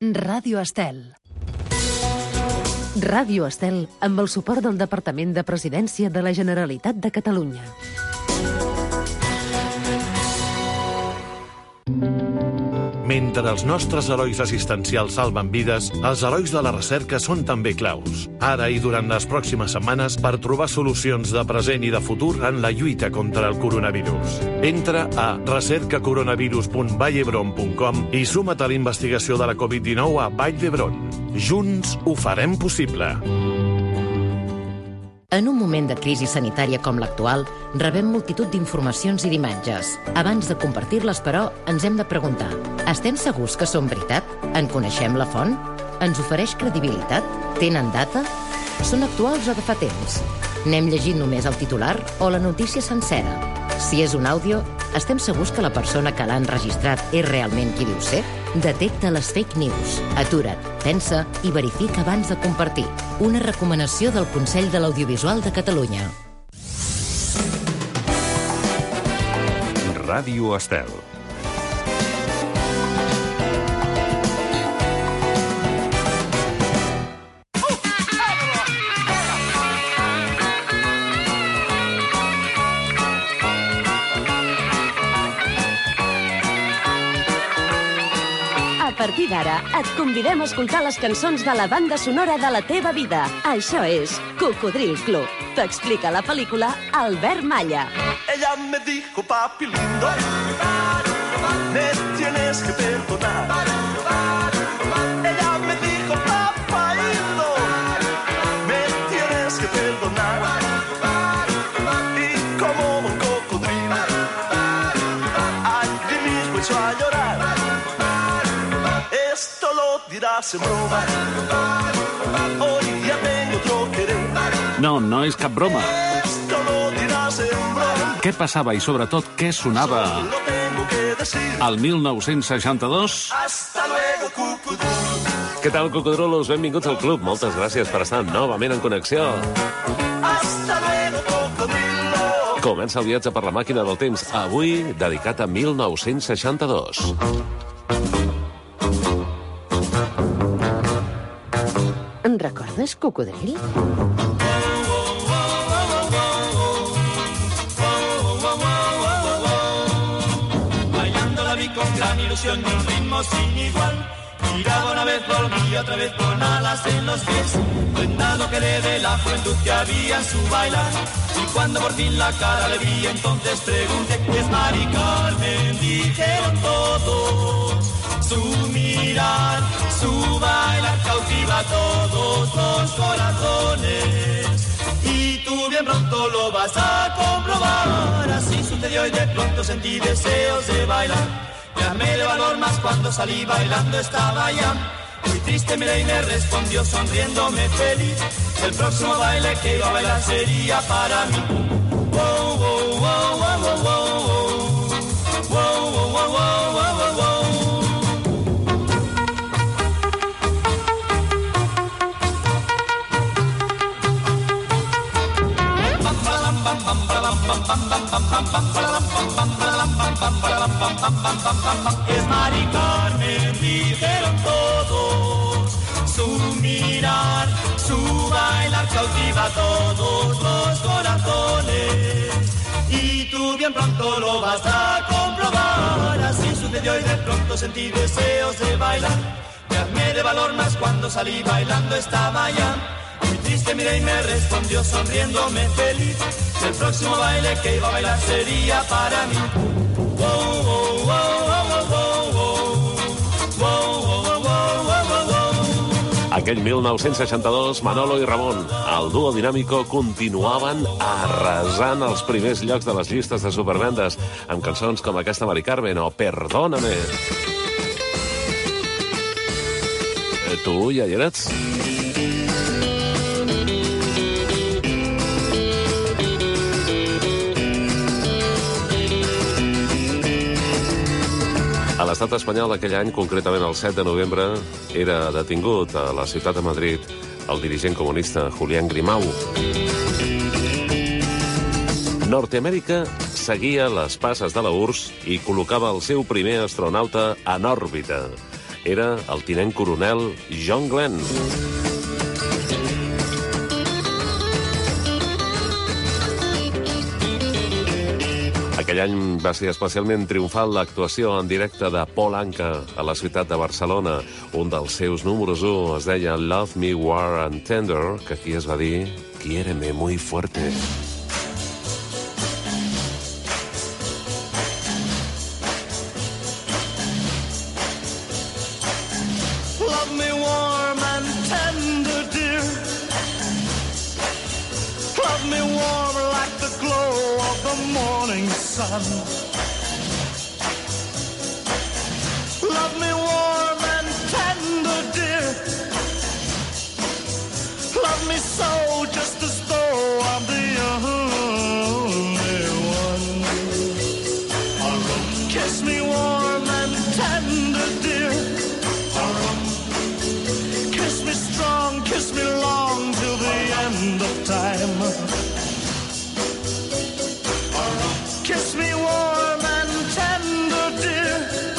Ràdio Estel. Ràdio Estel amb el suport del Departament de Presidència de la Generalitat de Catalunya. Mentre els nostres herois assistencials salven vides, els herois de la recerca són també claus. Ara i durant les pròximes setmanes per trobar solucions de present i de futur en la lluita contra el coronavirus. Entra a recercacoronavirus.vallhebron.com i suma't a la investigació de la Covid-19 a Vall d'Hebron. Junts ho farem possible. En un moment de crisi sanitària com l'actual, rebem multitud d'informacions i d'imatges. Abans de compartir-les, però, ens hem de preguntar: estem segurs que són veritat? En coneixem la font? Ens ofereix credibilitat? Tenen data? Són actuals o de fa temps? N'hem llegit només el titular o la notícia sencera? Si és un àudio, estem segurs que la persona que l'ha enregistrat és realment qui diu ser? Detecta les fake news. Atura't, pensa i verifica abans de compartir. Una recomanació del Consell de l'Audiovisual de Catalunya. Ràdio Estel. A partir d'ara, et convidem a escoltar les cançons de la banda sonora de la teva vida. Això és Cocodril Club. T'explica la pel·lícula Albert Malla. Ella me dijo, papi lindo, me tienes que perdonar. Ella me dijo, papá lindo, me tienes que perdonar. Y como un cocodrilo, allí mismo echó a llorar. Esto lo dirás en broma, hoy ya tengo otro querer. No, no és cap broma. Esto lo dirás en broma. Què passava i, sobretot, què sonava Lo tengo que decir. al 1962? Hasta luego, cocodrilo. Què tal, cocodrolos? Benvinguts al club. Moltes gràcies per estar novament en connexió. Hasta luego, cocodrilo. Comença el viatge per la màquina del temps, avui dedicat a 1962. En recordes, Cocodril? Bailando la vi con gran ilusión y un ritmo sin igual. Giraba una vez, volvía otra vez con alas en los pies. Prendado que de la juventud que había en su bailar. Y cuando por fin la cara le vi, entonces pregunté: ¿es Mari Carmen? Dijeron todos. Su mirar, su bailar cautiva a todos los corazones. Y tú bien pronto lo vas a comprobar. Así sucedió y de pronto sentí deseos de bailar. Me armé de valor más cuando salí bailando estaba ya. Muy triste miré y me respondió sonriéndome feliz. El próximo baile que iba a bailar sería para mí. Wow, wow, wow, wow, wow, wow. Wow, wow, wow, wow, wow, wow. Es Mari Carmen, dijeron todos. Su mirar, su bailar cautiva a todos los corazones. Y tú bien pronto lo vas a comprobar. Así sucedió y de pronto sentí deseos de bailar. Me armé de valor más cuando salí bailando estaba ya. Muy triste miré y me respondió sonriéndome feliz. El próximo baile que iba a bailar sería para mí. Wow, wow, wow, wow, wow, wow. Wow, wow, wow, wow, wow, wow. Aquell 1962, Manolo i Ramon, el dúo dinàmico, continuaven arrasant els primers llocs de les llistes de supervendes amb cançons com aquesta Mari Carmen o Perdóname. Tu ja hi eres? A l'estat espanyol, aquell any, concretament el 7 de novembre, era detingut a la ciutat de Madrid el dirigent comunista Julián Grimau. Nord-Amèrica seguia les passes de la URSS i col·locava el seu primer astronauta en òrbita. Era el tinent coronel John Glenn. Aquell any va ser especialment triomfal l'actuació en directe de Paul Anka a la ciutat de Barcelona. Un dels seus números 1 es deia Love Me War and Tender, que aquí es va dir Quiéreme muy fuerte. Love me warm and tender, dear. Love me warm like the glow of the morning sun. Love me warm and tender, dear. Love me so, just as though I'm the only one. Kiss me warm and tender, dear. Kiss me strong, kiss me long, till the end of time. Kiss me warm and tender, dear.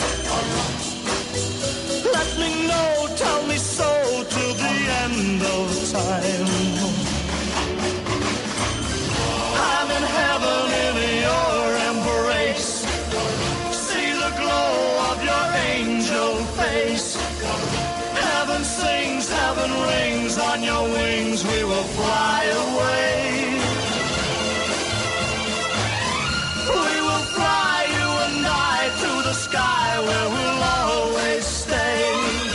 Let me know, tell me so, till the end of time. I'm in heaven in your embrace. See the glow of your angel face. Heaven sings, heaven rings, on your wings we will fly away. We will fly, you and I, to the sky where we'll always stay.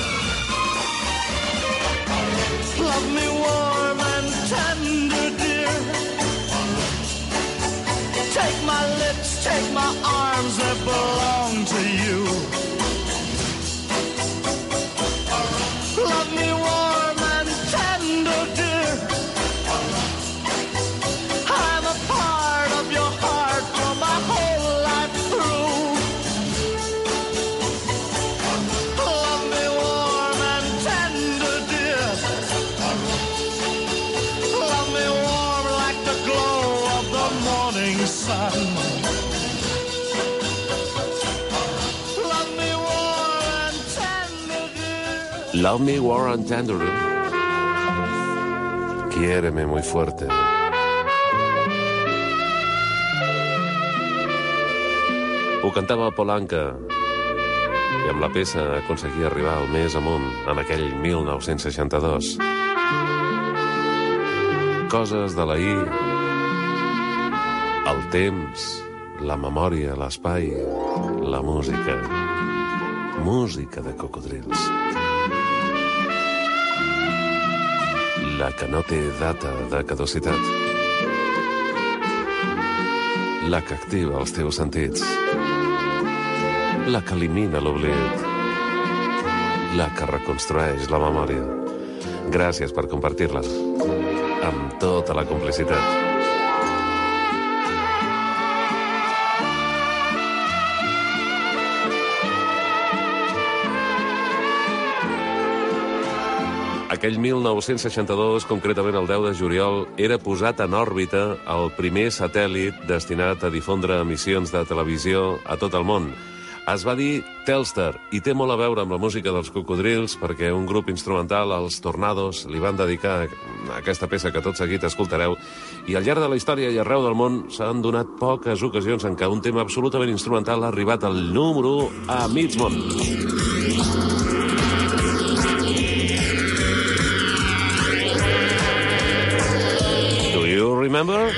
Love me warm and tender, dear. Take my lips, take my arms, they belong to you. Love me warm and tender, dear. I'm a part of your heart for my whole life through. Love me warm and tender, dear. Love me warm like the glow of the morning sun. Love me warm and tender, dear. Love Me War and Tender. Quiéreme muy fuerte. Ho cantava Paul Anka i amb la peça aconseguia arribar al més amunt en aquell 1962. Coses de l'ahir, el temps, la memòria, l'espai, la música. Música de cocodrils. La que no té data de caducitat. La que activa els teus sentits. La que elimina l'oblit. La que reconstrueix la memòria. Gràcies per compartir-la. Amb tota la complicitat. Aquell 1962, concretament el 10 de juliol, era posat en òrbita el primer satèl·lit destinat a difondre emissions de televisió a tot el món. Es va dir Telstar i té molt a veure amb la música dels cocodrils perquè un grup instrumental, els Tornados, li van dedicar aquesta peça que tot seguit escoltareu i al llarg de la història i arreu del món s'han donat poques ocasions en què un tema absolutament instrumental ha arribat al número 1 a mig món. Do you remember?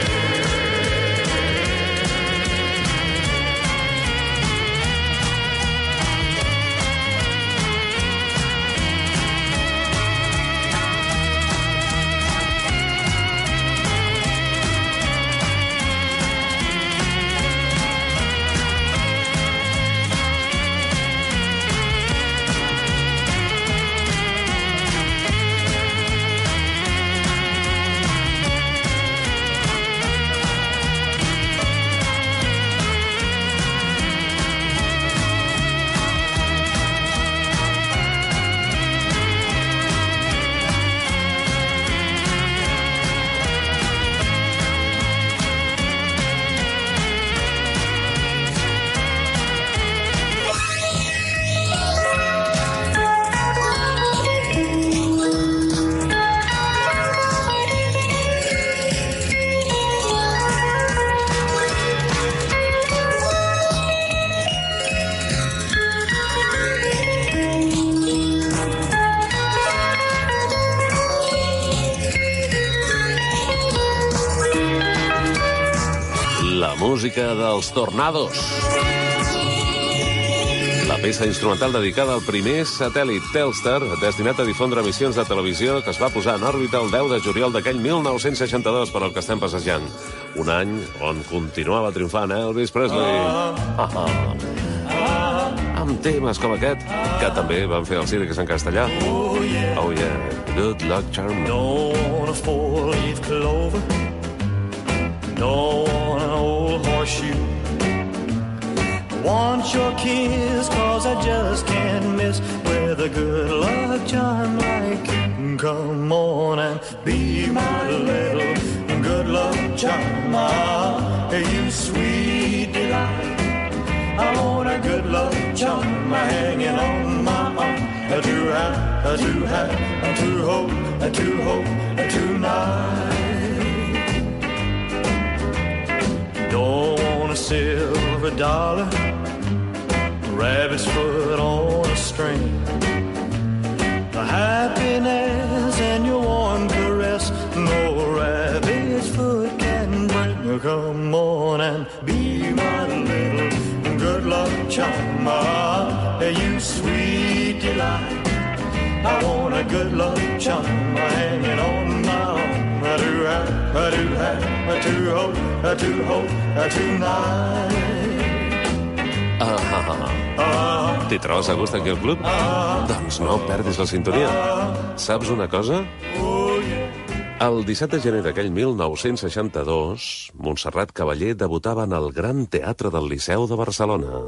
música dels Tornados. La peça instrumental dedicada al primer satèl·lit Telstar destinat a difondre emissions de televisió que es va posar en òrbita el 10 de juliol d'aquell 1962 per al que estem passejant. Un any on continuava triomfant Elvis Presley. Amb temes com aquest, que també van fer el Circus en castellà. Oh yeah, Good Luck Charm. Don't want a four-leaf clover. Don't want an old horseshoe. Want your kiss, cause I just can't miss with a good luck charm like you. Come on and be my little good luck charm. You sweet delight. I want a good luck charm hanging on my arm. To have, to hold, tonight. Don't want a silver dollar, rabbit's foot on a string. The happiness in your warm caress, no rabbit's foot can bring. Come on and be my little good luck charm. You sweet delight. I want a good luck charm hanging on my arm. I do have to hold tonight. T'hi trobes a gust aquí al club? Doncs no perdis la sintonia. Saps una cosa? El 17 de gener d'aquell 1962, Montserrat Caballé debutava en el Gran Teatre del Liceu de Barcelona.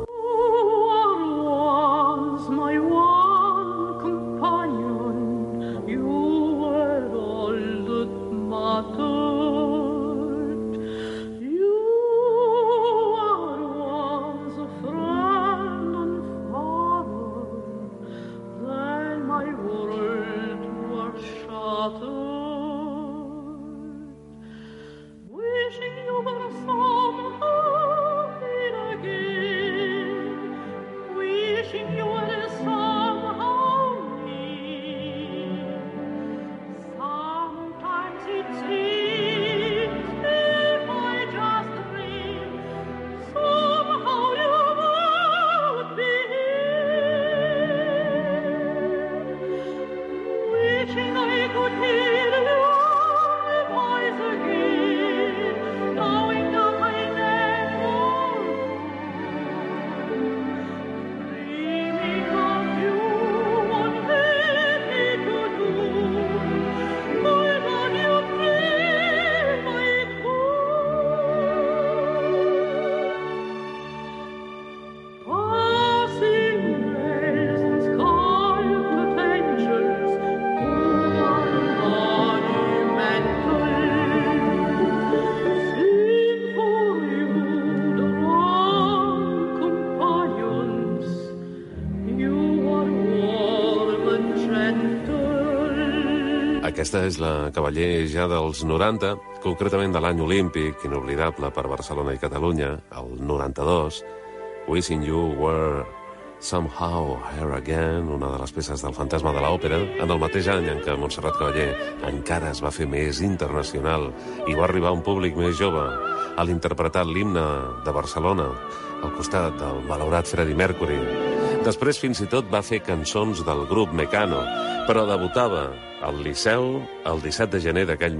Aquesta és la Cavaller ja dels 90, concretament de l'any olímpic, inoblidable per Barcelona i Catalunya, el 92, Wishing You Were Somehow Here Again, una de les peces del Fantasma de l'Òpera, en el mateix any en què Montserrat Caballé encara es va fer més internacional i va arribar a un públic més jove a l'interpretar l'himne de Barcelona al costat del malaurat Freddie Mercury. Després fins i tot va fer cançons del grup Mecano, però debutava al Liceu el 17 de gener d'aquell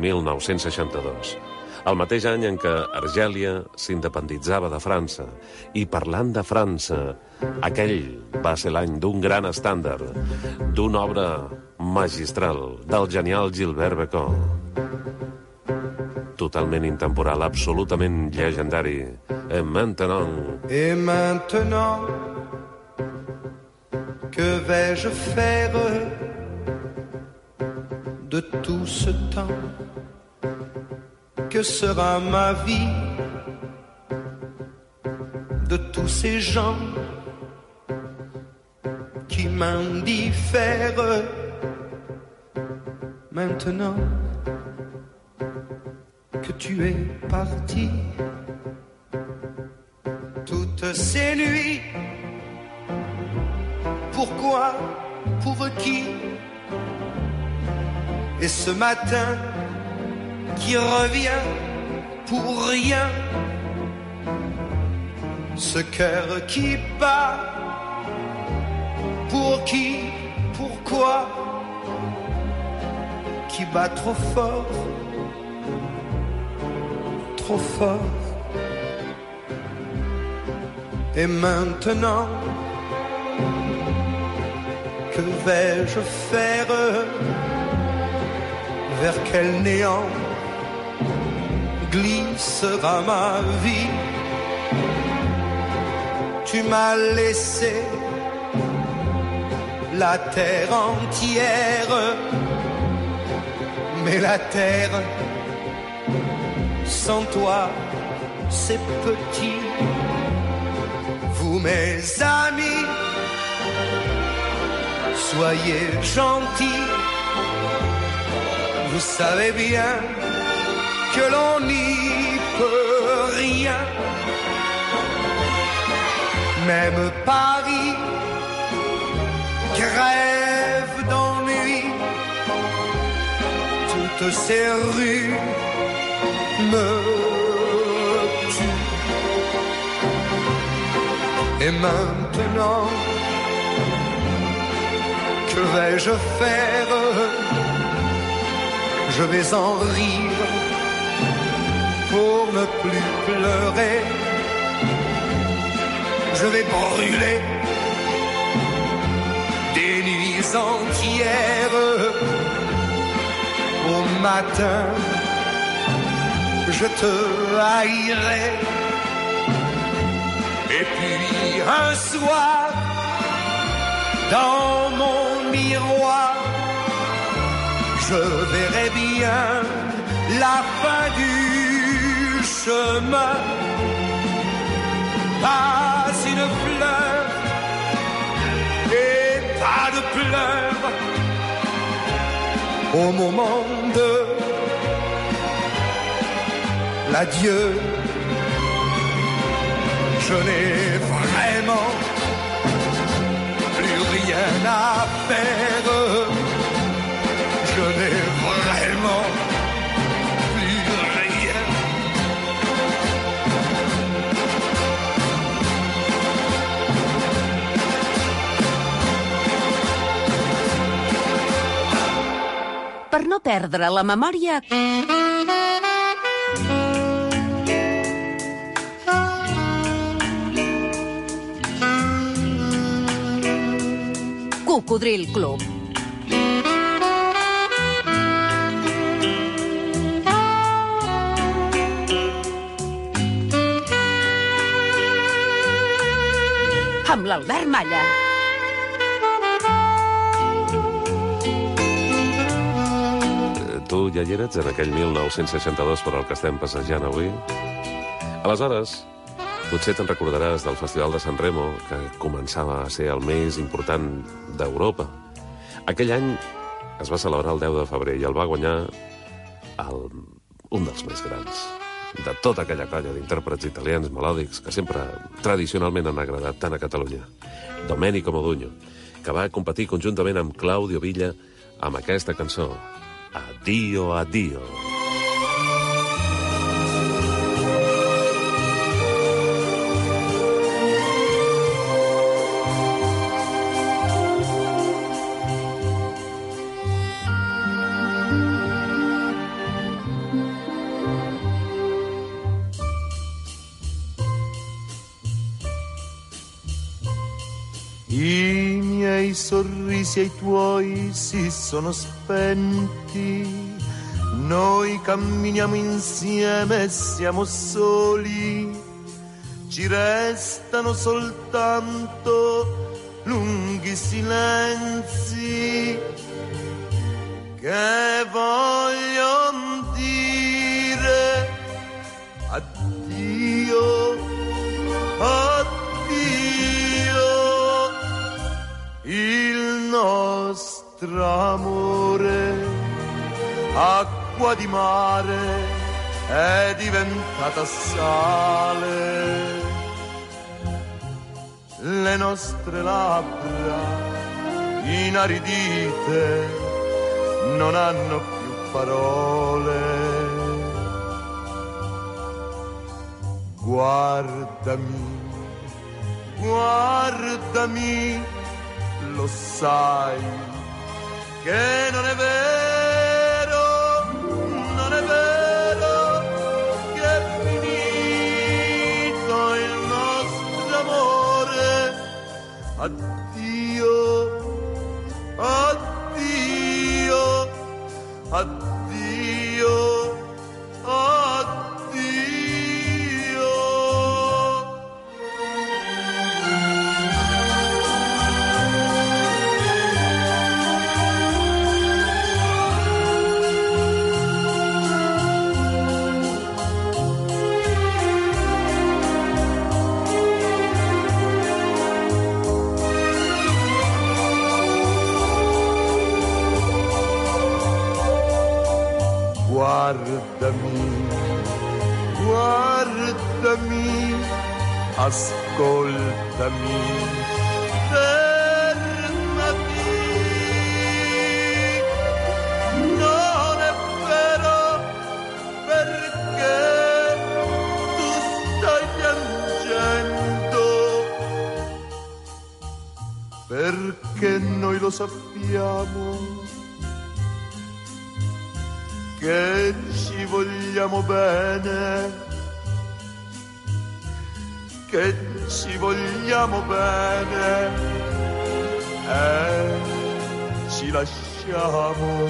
1962. El mateix any en què Argèlia s'independitzava de França. I parlant de França, aquell va ser l'any d'un gran estàndard, d'una obra magistral, del genial Gilbert Bécaud. Totalment intemporal, absolutament llegendari. Et maintenant... Et maintenant, que vais-je faire de tout ce temps? Que sera ma vie de tous ces gens qui m'indiffèrent? Maintenant que tu es parti, toutes ces nuits, pourquoi, pour qui? Et ce matin qui revient pour rien, Ce cœur qui bat, pour qui, pourquoi, qui bat trop fort, trop fort. Et maintenant, que vais-je faire? Vers quel néant glissera ma vie? Tu m'as laissé la terre entière, mais la terre sans toi c'est petit. Vous mes amis, soyez gentils, vous savez bien que l'on n'y peut rien. Même Paris crève d'ennui, toutes ces rues me tuent. Et maintenant, que vais-je faire? Je vais en rire pour ne plus pleurer. Je vais brûler des nuits entières. Au matin, je te haïrai. Et puis un soir, dans mon miroir, je verrai bien la fin du chemin. Pas une fleur et pas de pleurs au moment de l'adieu. Je n'ai vraiment plus rien à faire. Je n'ai vraiment plus rien. Per no perdre la memòria... Cocodril Club. Amb l'Albert Malla. Tu ja hi eres en aquell 1962 per al que estem passejant avui? Aleshores, potser te'n recordaràs del Festival de San Remo, que començava a ser el més important d'Europa. Aquell any es va celebrar el 10 de febrer i el va guanyar un dels més grans de tota aquella colla d'intèrprets italians melòdics que sempre tradicionalment han agradat tant a Catalunya, Domenico Modugno, que va competir conjuntament amb Claudio Villa amb aquesta cançó, Addio, Addio. I miei sorrisi e i tuoi si sono spenti, noi camminiamo insieme e siamo soli, ci restano soltanto lunghi silenzi che vogliono dire addio, addio. Il nostro amore, acqua di mare, è diventata sale. Le nostre labbra, inaridite, non hanno più parole. Guardami guardami, lo sai che non è vero, non è vero che è finito il nostro amore. Addio, addio, addio, addio. Guardami, guardami, ascoltami, fermati. Non è vero perché tu stai piangendo, perché noi lo sappiamo che ci vogliamo bene, che ci vogliamo bene e ci lasciamo.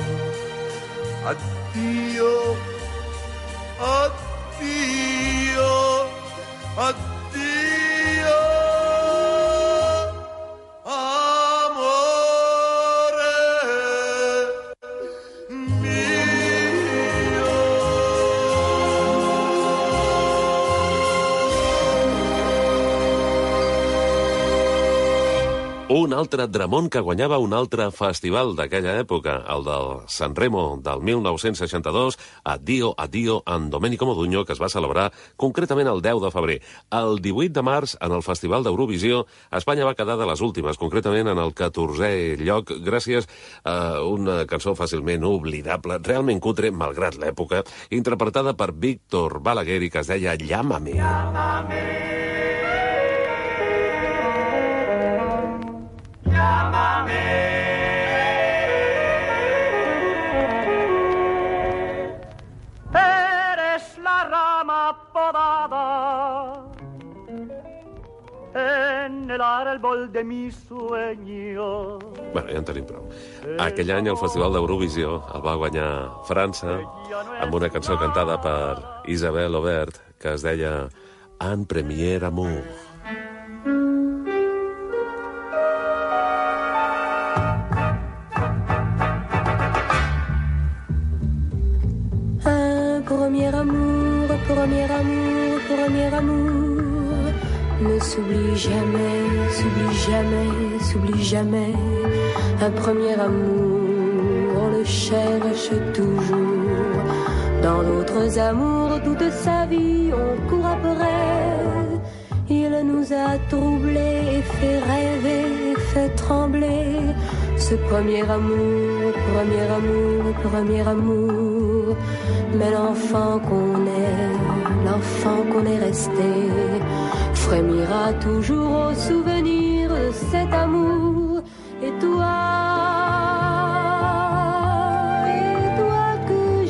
Addio, addio, addio, amore mio. Un altre Dramon que guanyava un altre festival d'aquella època, el del Sanremo del 1962, Addio, Addio, en Domenico Modugno, que es va celebrar concretament el 10 de febrer. El 18 de març, en el Festival d'Eurovisió, Espanya va quedar de les últimes, concretament en el 14è lloc, gràcies a una cançó fàcilment oblidable, realment cutre, malgrat l'època, interpretada per Víctor Balaguer i que es deia Llámame. Llámame. Eres la rama podada en el árbol de mi sueño. Bueno, ja en tenim prou. Aquell any el Festival d'Eurovisió el va guanyar França amb una cançó cantada per Isabelle Aubert que es deia Un premier amour. Premier amour, premier amour, premier amour. Ne s'oublie jamais, s'oublie jamais, s'oublie jamais. Un premier amour, on le cherche toujours. Dans d'autres amours, toute sa vie, on court après. Il nous a troublés et fait rêver, fait trembler. Ce premier amour, premier amour, premier amour. Mais l'enfant qu'on est resté, frémira toujours au souvenir de cet amour. Et toi que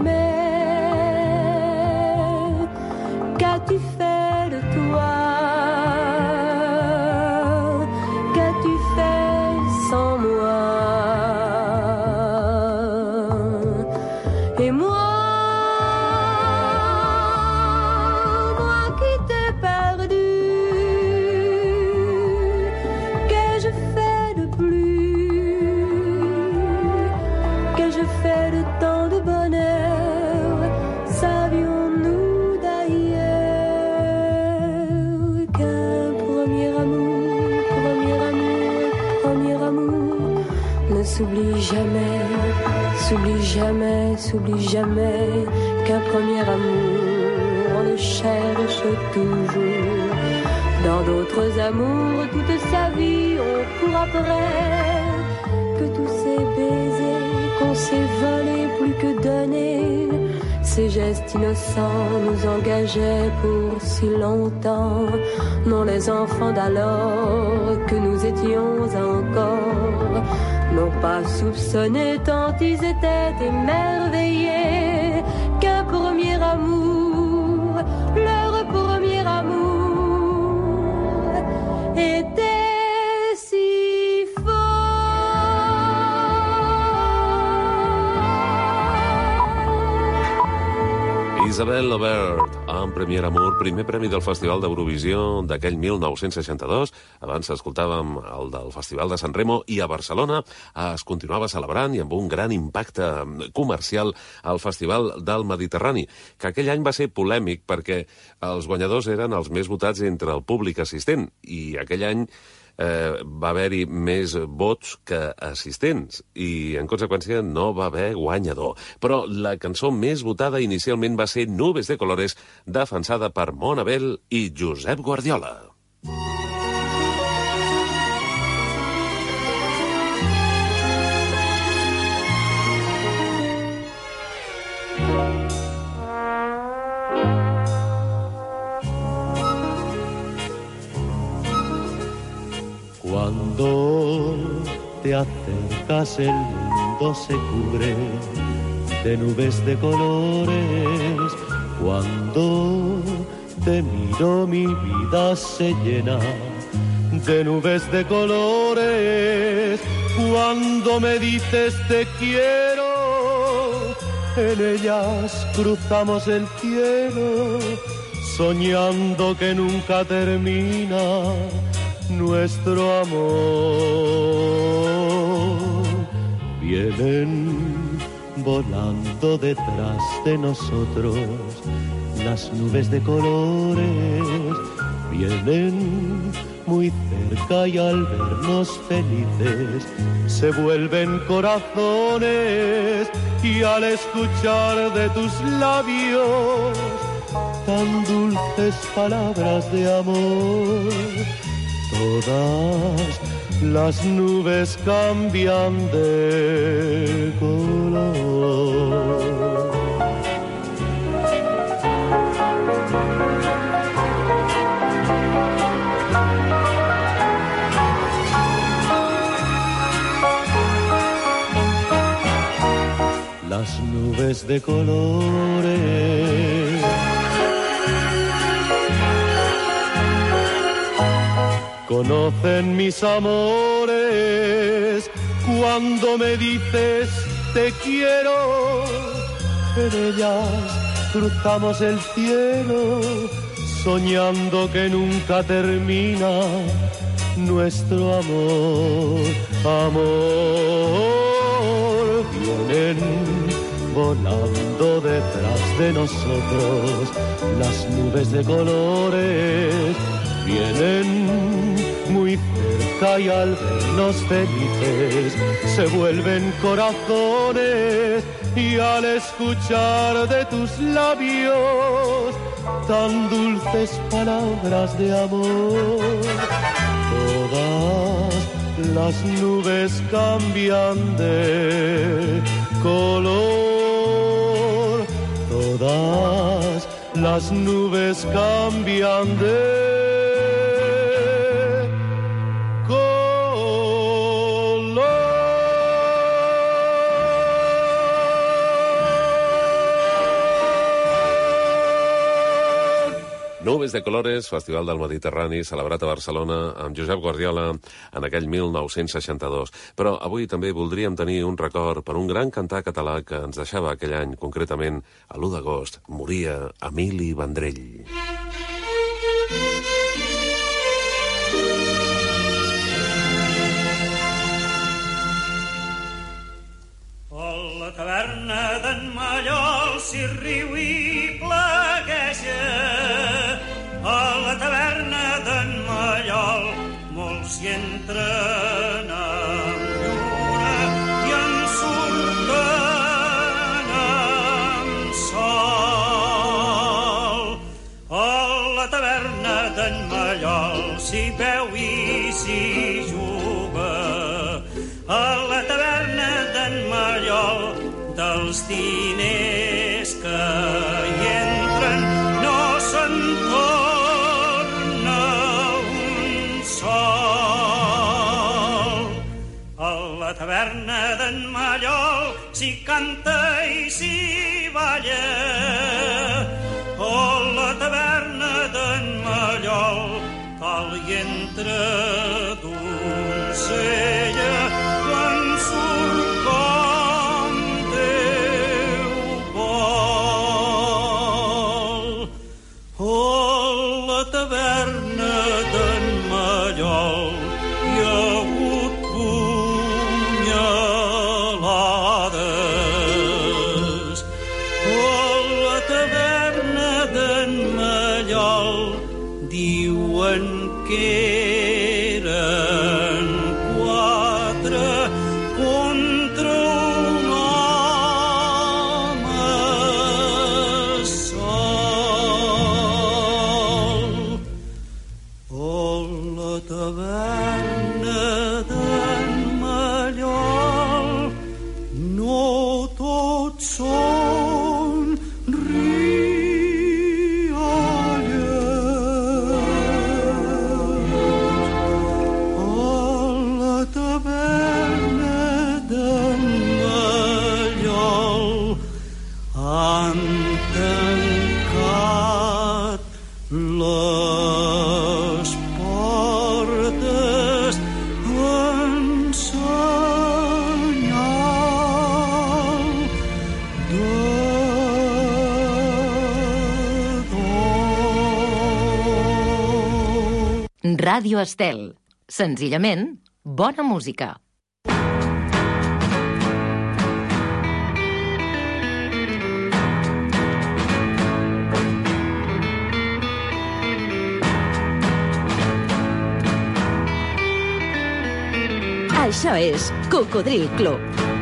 j'aimais, qu'as-tu fait de toi? Qu'as-tu fait sans moi? Et moi qui t'ai perdu, qu'ai-je fait de plus? Qu'ai-je fait de tant de bonheur? Savions-nous d'ailleurs qu'un premier amour, premier amour, premier amour ne s'oublie jamais, s'oublie jamais, s'oublie jamais, qu'un premier amour, on le cherche toujours. Dans d'autres amours, toute sa vie, on court après. Que tous ces baisers qu'on s'est volés plus que donnés, Ces gestes innocents nous engageaient pour si longtemps. Non, les enfants d'alors que nous étions encore n'ont pas soupçonné tant ils étaient émerveillés qu'un premier amour, leur premier amour, était si fort. Isabel Aubert, amb Premier Amour, primer premi del Festival d'Eurovisió d'aquell 1962. Abans escoltàvem el del Festival de San Remo i a Barcelona es continuava celebrant i amb un gran impacte comercial al Festival del Mediterrani, que aquell any va ser polèmic perquè els guanyadors eren els més votats entre el públic assistent i aquell any va haver-hi més vots que assistents i, en conseqüència, no va haver guanyador. Però la cançó més votada inicialment va ser Nubes de Colores, defensada per Mona Bell i Josep Guardiola. Cuando te acercas el mundo se cubre de nubes de colores. Cuando te miro mi vida se llena de nubes de colores. Cuando me dices te quiero, en ellas cruzamos el cielo, soñando que nunca termina nuestro amor. Vienen volando detrás de nosotros las nubes de colores. Vienen muy cerca y al vernos felices se vuelven corazones. Y al escuchar de tus labios tan dulces palabras de amor, todas las nubes cambian de color. Las nubes de colores conocen mis amores. Cuando me dices te quiero, en ellas cruzamos el cielo, soñando que nunca termina nuestro amor. Amor, vienen volando detrás de nosotros las nubes de colores. Vienen muy cerca y al vernos felices se vuelven corazones. Y al escuchar de tus labios tan dulces palabras de amor, todas las nubes cambian de color. Todas las nubes cambian de Nubes de Colores, Festival del Mediterrani, celebrat a Barcelona amb Josep Guardiola en aquell 1962. Però avui també voldríem tenir un record per un gran cantar català que ens deixava aquell any, concretament a l'1 d'agost, moria Emili Vendrell. A la taverna d'en Mallol s'hi riu i plegueja. A la taverna d'en Mallol molts hi entren amb lluna i en surten amb sol. A la taverna d'en Mallol s'hi beu i s'hi juga. A la taverna d'en Mallol dels diners més que hi entren no se'n torna un sol. A la taverna d'en Mallol s'hi canta i s'hi balla. A la taverna d'en Mallol tal i entre doncella en surt com Déu vol. A la taverna d'en Mallol hi ha hagut punyalades. A la taverna d'en Mallol diuen que eren 4 contra un home sol. A la taverna d'en Mallol no tots són han tancat les portes en senyal de dol. Ràdio Estel. Senzillament, bona música. Això és Cocodril Club.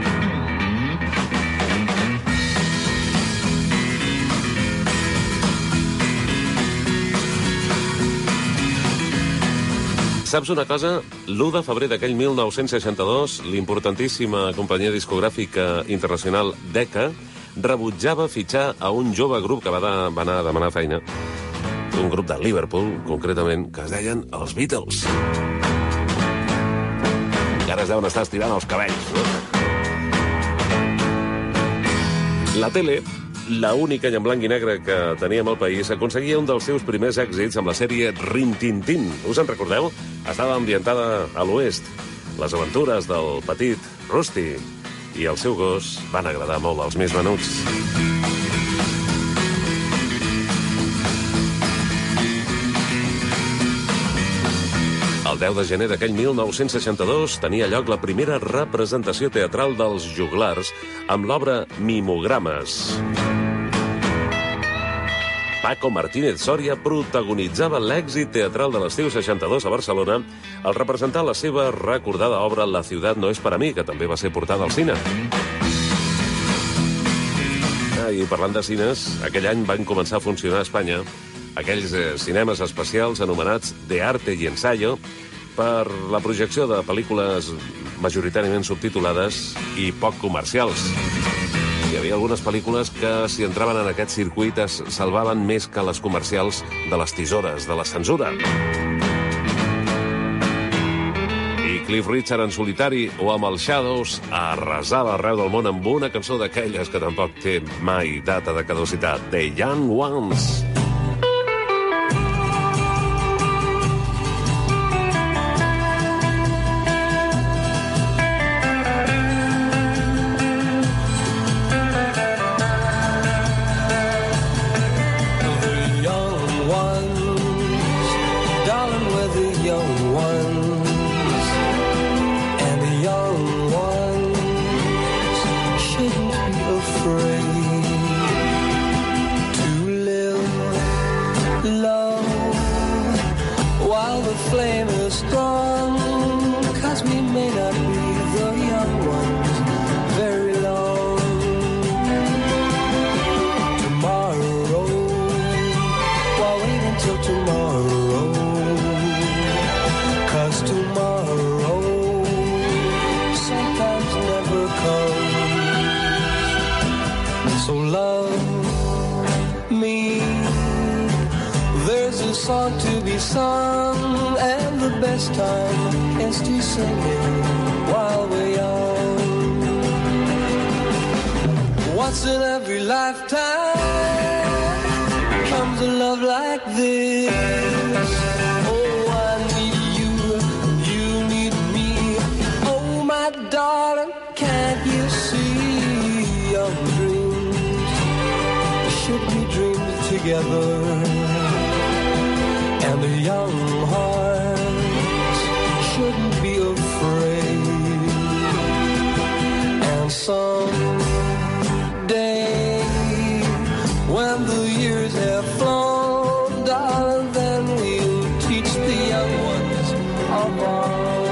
Saps una cosa? L'1 de febrer d'aquell 1962, l'importantíssima companyia discogràfica internacional Decca rebutjava fitxar a un jove grup que va anar a demanar feina. Un grup de Liverpool, concretament, que es deien els Beatles. I ara es deuen estar estirant els cabells. La tele, la única i en blanc i negre que teníem al país, aconseguia un dels seus primers èxits amb la sèrie Rin Tin Tin. Us en recordeu? Estava ambientada a l'oest. Les aventures del petit Rusty i el seu gos van agradar molt als més menuts. El 10 de gener d'aquell 1962 tenia lloc la primera representació teatral dels Joglars amb l'obra Mimogrames. Paco Martínez Soria protagonitzava l'èxit teatral de l'estiu 62 a Barcelona al representar la seva recordada obra La ciutat no es para mí, que també va ser portada al cine. I parlant de cines, aquell any van començar a funcionar a Espanya aquells cinemes especials anomenats de arte y ensayo per la projecció de pel·lícules majoritàriament subtitulades i poc comercials. Hi havia algunes pel·lícules que, si entraven en aquest circuit, es salvaven més que les comercials de les tisores, de la censura. I Cliff Richard en solitari o amb els Shadows arrasava arreu del món amb una cançó d'aquelles que tampoc té mai data de caducitat, The Young Ones. So love song to be sung, and the best time is to sing it while we're young. Once in every lifetime comes a love like this. Oh, I need you, you need me. Oh, my darling, can't you see your dreams should be dreamed together, and the young hearts shouldn't be afraid. And someday, when the years have flown, darling, then we'll teach the young ones of our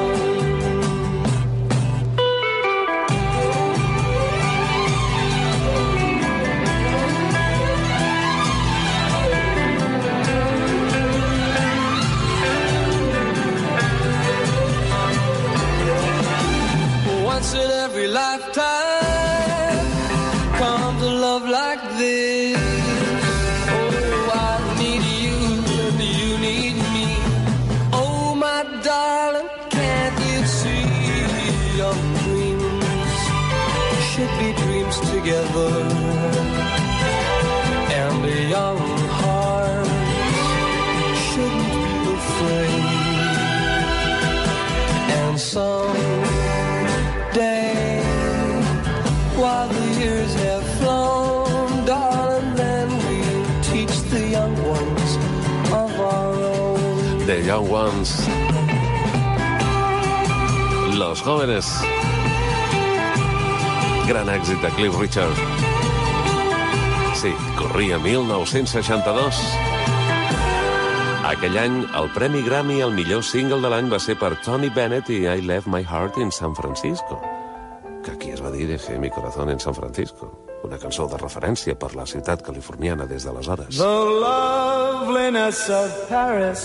once in every lifetime comes a love like this. Oh, I need you and you need me. Oh, my darling, can't you see your dreams should be dreams together, and the young hearts shouldn't be afraid. And someday, while the years have flown, darling, then we'll teach the young ones of our own. The Young Ones. Los Jóvenes. Gran èxit de Cliff Richard. Sí, corria 1962. Aquell any, el Premi Grammy al millor single de l'any va ser per Tony Bennett i I Left My Heart in San Francisco, que aquí es va dir Dejé mi corazón en San Francisco, una cançó de referència per la ciutat californiana des d'aleshores. The loveliness of Paris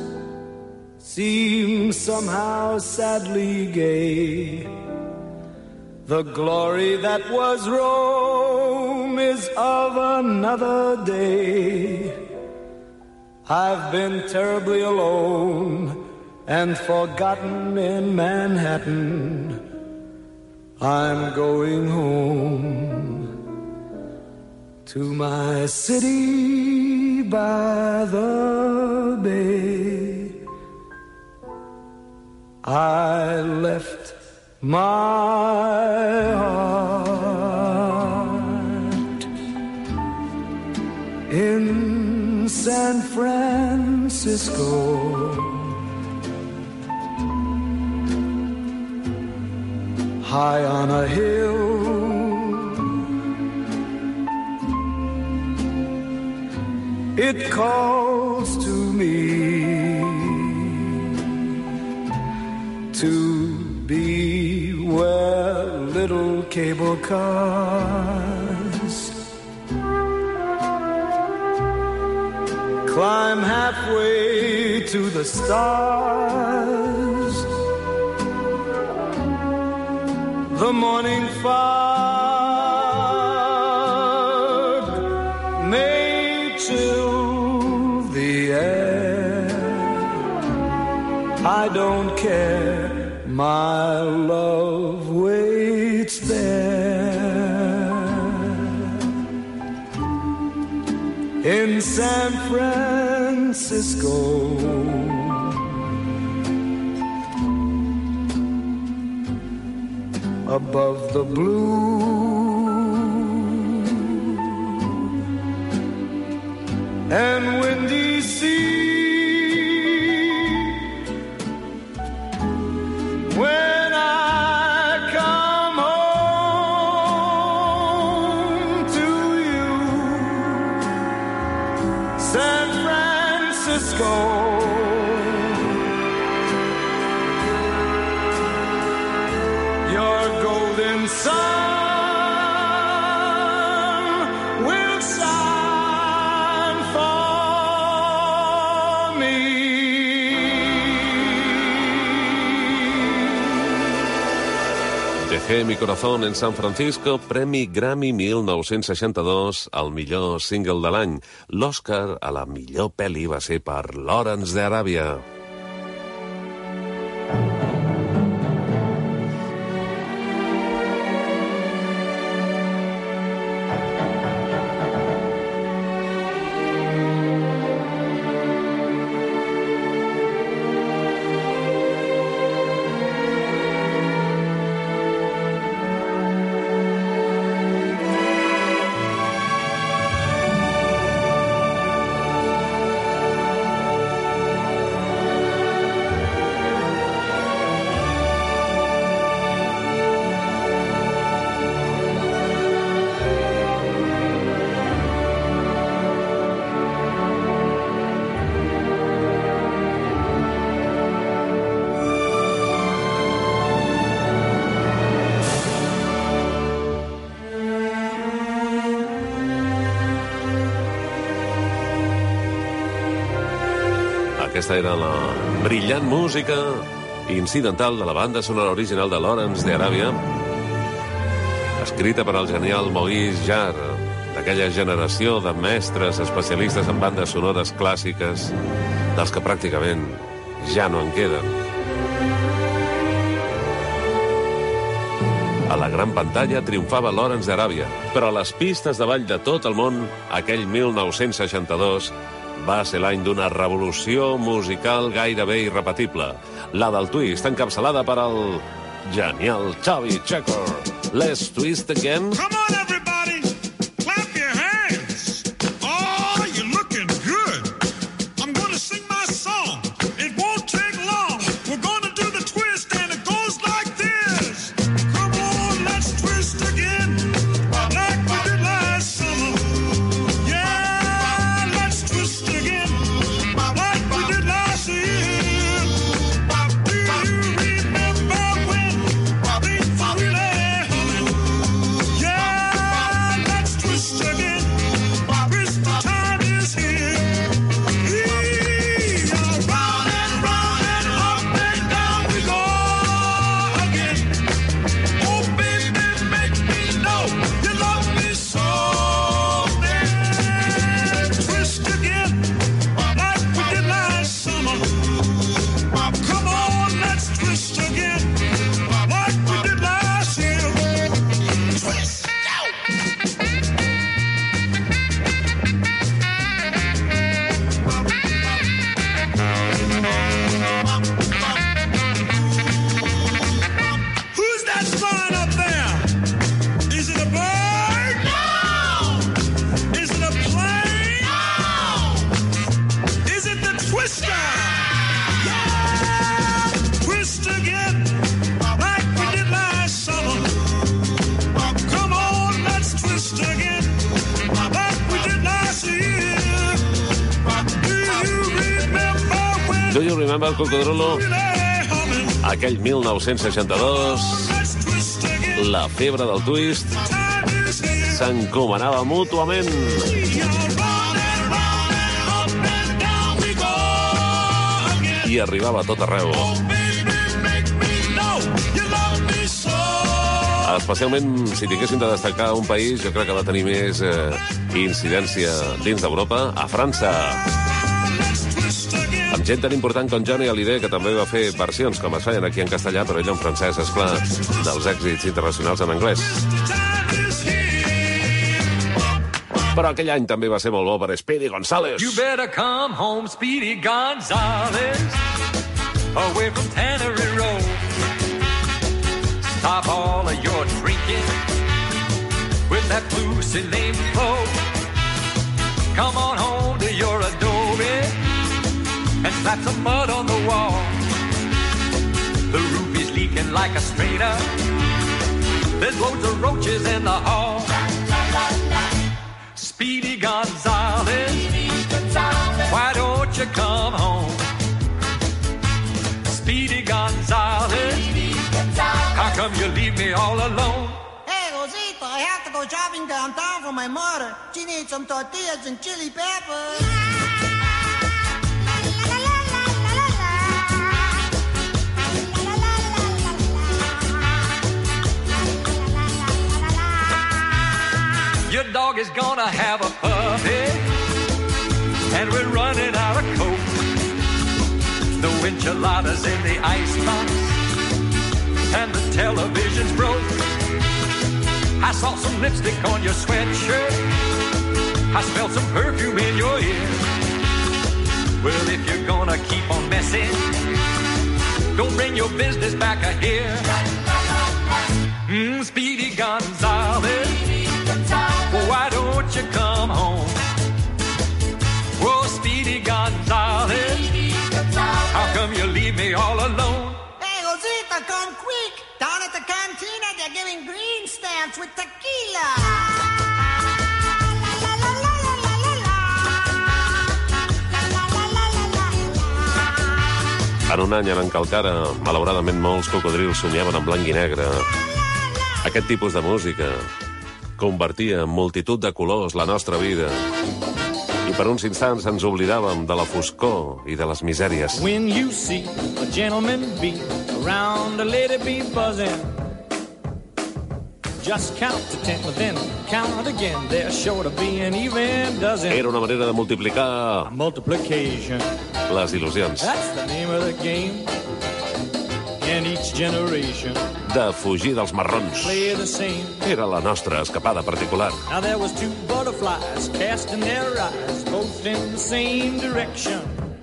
seems somehow sadly gay. The glory that was Rome is of another day. I've been terribly alone and forgotten in Manhattan. I'm going home to my city by the bay. I left my heart in San Francisco. High on a hill, it calls to me to be where little cable cars climb halfway to the stars. The morning fog may chill the air. I don't care, my love waits there. In San Francisco, above the blue and windy sea, when I come home to you, San Francisco, your golden sun will shine for me. Dejé mi corazón en San Francisco, Premi Grammy 1962, el millor single de l'any. L'Oscar a la millor pel·li va ser per Lawrence d'Aràbia. Aquesta era la brillant música incidental de la banda sonora original de Lawrence d'Aràbia, escrita per al genial Maurice Jarre, d'aquella generació de mestres especialistes en bandes sonores clàssiques, dels que pràcticament ja no en queden. A la gran pantalla triomfava Lawrence d'Aràbia, però a les pistes de ball de tot el món, aquell 1962, va ser l'any d'una revolució musical gairebé irrepetible, la del twist, encapçalada per el genial Chubby Checker. Let's twist again. Come on, everybody, clap your hands. Oh, you're looking good. I'm going to sing my song. It won't take long. We're going to do the twist, and it goes like this. Come on, let's twist again, like we did last summer. Yeah, let's twist again, like we did last year. Do you remember when things were really humming? Yeah, let's twist again. Twist the time is here. Round and round and up and down we go again. Oh, baby, make me know you love me so. Let's twist again, like we did last summer. Come on, let's twist again, like we did last year. Twist. Who's that flying up there? Is it a bird? No. Is it a plane? No. Is it the twister? Yeah. Twist again, like we did last summer. Come on, let's twist again, like we did last year. Do you remember when Do you remember, Cocodrilo? really humming? Aquell 1962, Let's twist again. la febre del twist Time is here. s'encomanava mútuament. Round and up and down we go again. I arribava a tot arreu. Baby, make me know you love me so. Especialment, si tinguéssim de destacar un país, jo crec que va tenir més incidència dins d'Europa, a França. Let's twist again. Amb gent tan important com Johnny Hallyday, que també va fer versions com es feien aquí en castellà, però ell en francès, esclar, dels èxits internacionals en anglès. Time is here. Però aquell any també va ser molt bo per Speedy González. You better come home, Speedy Gonzales, away from Tannery Road. Stop all of your drinking with that blue Celine flow. Come on home to your adobe and slap some mud on the wall. The roof is leaking like a strainer. There's loads of roaches in the hall. Speedy Gonzales, why don't you come home? Speedy Gonzales, how come you leave me all alone? Hey, Rosita, I have to go shopping downtown for my mother. She needs some tortillas and chili peppers. your dog is gonna have a puppy, and we're running out of Coke. No enchiladas in the icebox, and the television's broke. I saw some lipstick on your sweatshirt, I smelled some perfume in your ear. Well, if you're gonna keep on messing, don't bring your business back here. Speedy Gonzales, why don't you come home? Whoa, Speedy Gonzales, how come you leave me all alone? Hey, Rosita, come quick. Down at the cantina, they're giving green stamps with tequila. En un any en què encara, malauradament, molts cocodrils sonyaven en blanc i negre, aquest tipus de música convertia en multitud de colors la nostra vida. I per uns instants ens oblidàvem de la foscor i de les misèries. When you see a gentleman be around a lady be buzzing, just count to 10, but then count again. They're sure to be an even dozen. Era una manera de multiplicar Multiplication. les il·lusions. That's the name of the game. And each generation De fugir dels marrons. play the same. Era la nostra escapada particular. Now there was two butterflies casting their eyes both in the same direction.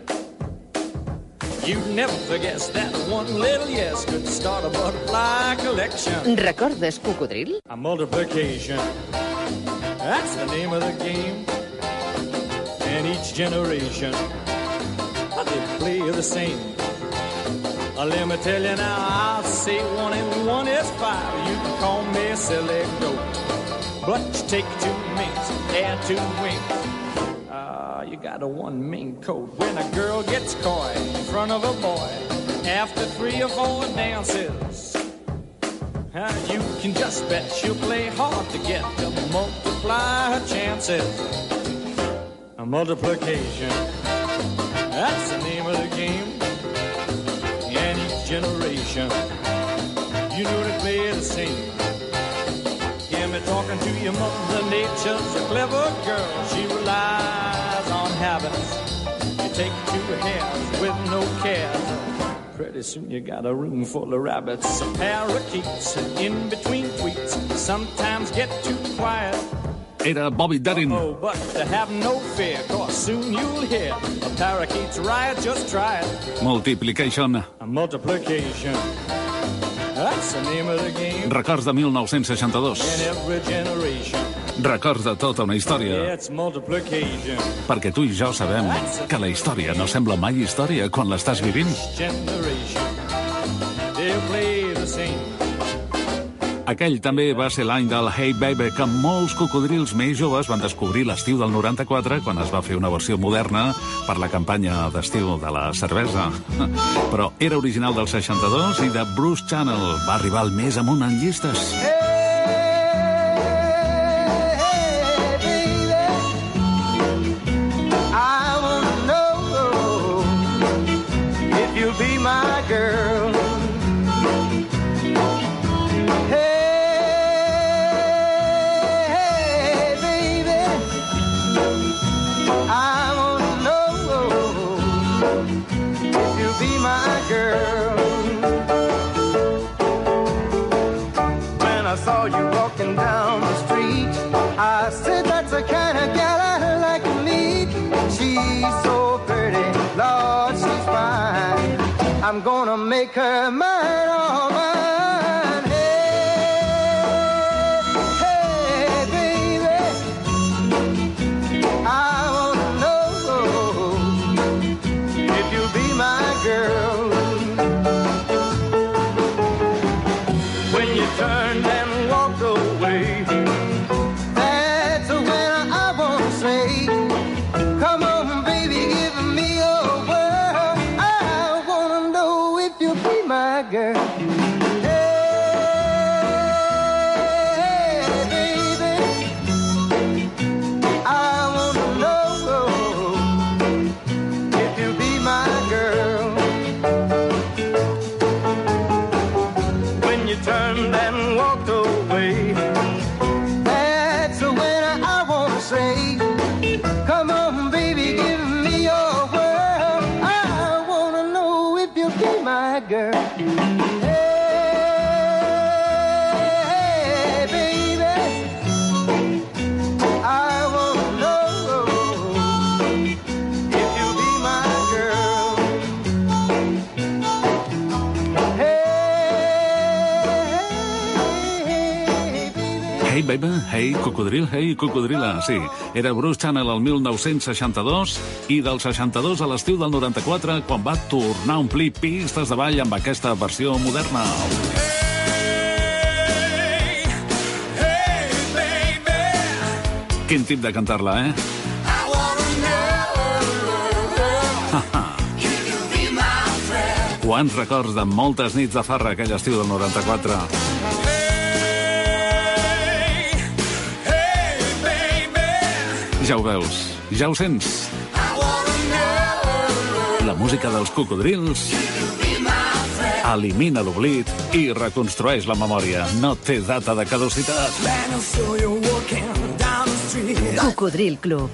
You'd never guess that one little yes could start a butterfly collection. Recordes Cocodril? A multiplication. That's the name of the game. And each generation they play the same. Let me tell you now, I'll say 1 and 1 is 5. You can call me a silly goat, but you take 2 minks, add 2 wings. You got a one mink coat. When a girl gets coy in front of a boy after 3 or 4 dances, you can just bet she'll play hard to get to multiply her chances. A multiplication, that's the name of the game. And each generation, you know they play the same. Hear me talking to your mother, nature's a clever girl. She relies on habits. You take 2 hands with no care. Pretty soon you got a room full of rabbits. Parakeets in between tweets sometimes get too quiet. Era Bobby Darin. Oh, but to have no fear, cause soon you'll hear a parakeet's riot, just try it. Multiplication. A multiplication. That's the name of the game. Records de 1962. In every generation. Records de tota una història. It's multiplication. Perquè tu i jo sabem que la història no sembla mai història quan l'estàs vivint. Generation. They'll play the same. Aquell també va ser l'any del Hey Baby, que molts cocodrils més joves van descobrir l'estiu del 94, quan es va fer una versió moderna per la campanya d'estiu de la cervesa. Però era original del 62 i de Bruce Channel. Va arribar al més amunt en llistes. Saw you walking down the street, I said that's the kind of gal I like to meet. She's so pretty, Lord, she's fine. I'm gonna make her mine, all mine. Hey, hey, baby, I wanna know if you'll be my girl. When you turn and walk away, that's when I wanna say, come on, baby, give me a whirl. I wanna know if you'll be my girl. baby, hey cocodril, hey cocodrila. Sí, era Bruce Channel el 1962 i del 62 a l'estiu del 94 quan va tornar a omplir pistes de ball amb aquesta versió moderna. Quin tip de cantar-la, eh? Quants records de moltes nits de farra aquell estiu del 94. Ja ho veus, ja ho sents. La música dels cocodrils elimina l'oblit i reconstrueix la memòria. No té data de caducitat. Cocodril Club.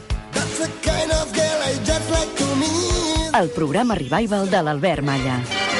El programa revival de l'Albert Malla.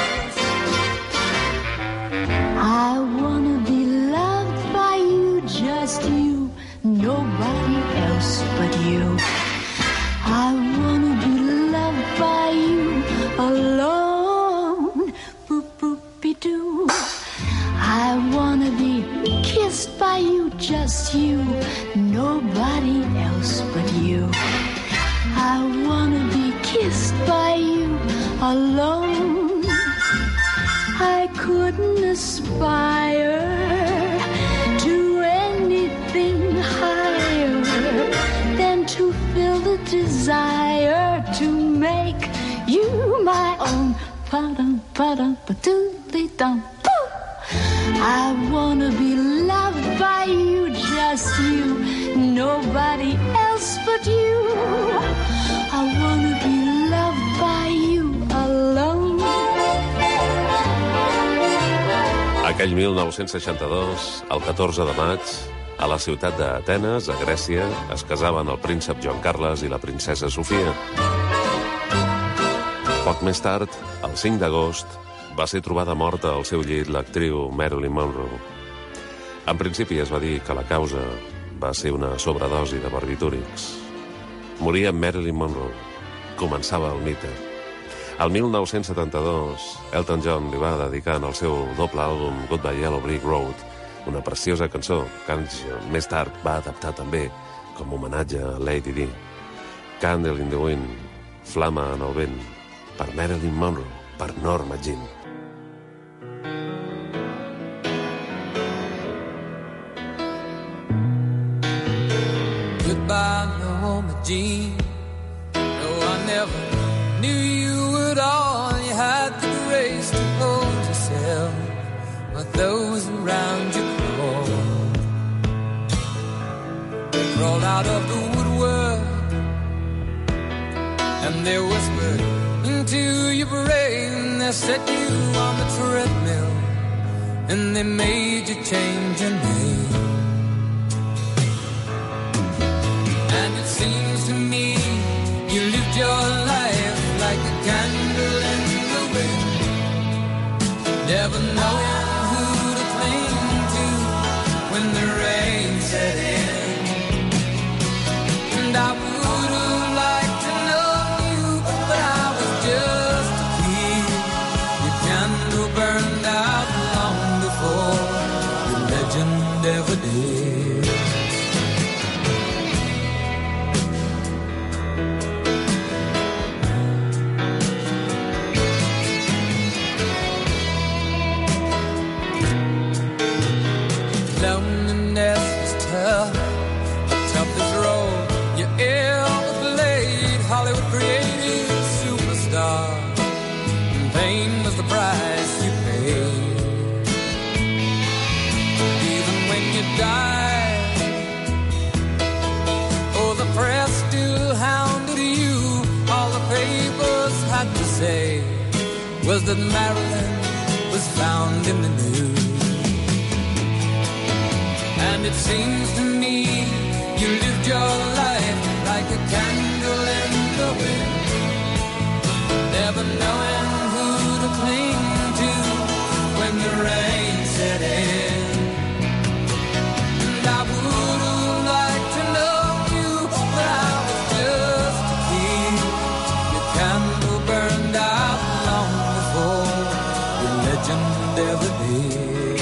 I wanna be loved by you, just you, nobody else but you. I wanna be loved by you alone, boop-boop-be-doo. I wanna be kissed by you, just you, nobody else but you. I wanna be kissed by you alone. I couldn't aspire to anything higher than to feel the desire to make you my own. I wanna be loved by you, just you, nobody else but you. I wanna be loved by you alone. Aquell 1962, el 14 de maig, a la ciutat d'Atenes, a Grècia, es casaven el príncep Joan Carles i la princesa Sofia. Poc més tard, el 5 d'agost, va ser trobada morta al seu llit l'actriu Marilyn Monroe. En principi es va dir que la causa va ser una sobredosi de barbitúrics. Moria Marilyn Monroe. Començava el mite. El 1972, Elton John li va dedicar en el seu doble àlbum Goodbye Yellow Brick Road una preciosa cançó que més tard va adaptar també com a homenatge a Lady Di. Candle in the Wind, Flama en el vent, per Marilyn Monroe, per Norma Jean. Goodbye, Norma Jean. No, I never knew you at all. You had the grace to hold yourself, but those around you crawled. They crawled out of the woodwork, and they whispered into your brain. They set you on the treadmill, and they made you change your name. And it seems to me you lived your life like a candle in the wind, never knowing who to cling to when the rain set in. And I would have liked to know you, but I was just a kid. Your candle burned out long before your legend ever did. Loneliness was tough, the toughest road you ever played. Hollywood created superstar, and pain was the price you paid. Even when you died, oh, the press still hounded you. All the papers had to say was that Marilyn was found in the news. And it seems to me you lived your life like a candle in the wind, never knowing who to cling to when the rain set in. And I would have liked to know you, but I was just a kid. Your candle burned out long before your legend ever did.